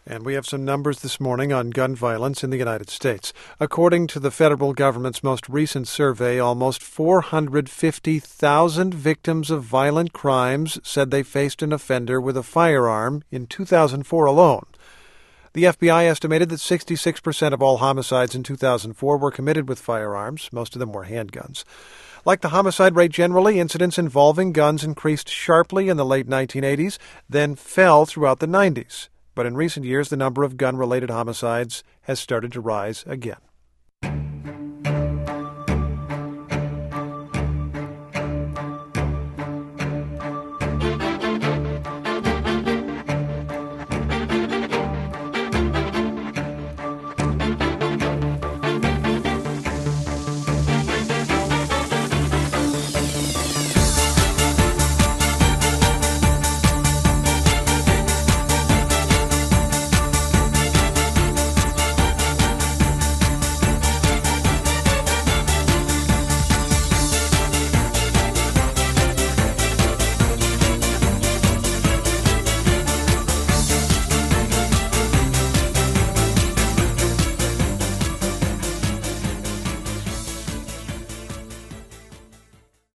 And we have some numbers this morning on gun violence in the United States. According to the federal government's most recent survey, almost 450,000 victims of violent crimes said they faced an offender with a firearm in 2004 alone. The FBI estimated that 66% of all homicides in 2004 were committed with firearms. Most of them were handguns. Like the homicide rate generally, incidents involving guns increased sharply in the late 1980s, then fell throughout the 90s. But in recent years, the number of gun-related homicides has started to rise again.